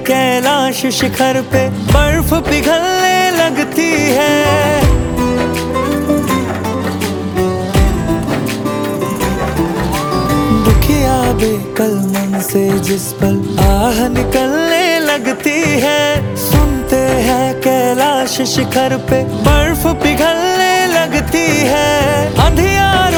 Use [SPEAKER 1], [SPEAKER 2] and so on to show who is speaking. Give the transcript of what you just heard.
[SPEAKER 1] कैलाश शिखर पे बर्फ पिघलने लगती है। दुखिया बेकल मन से जिस पल आह निकलने लगती है, सुनते हैं कैलाश शिखर पे बर्फ पिघलने लगती है। अंधियार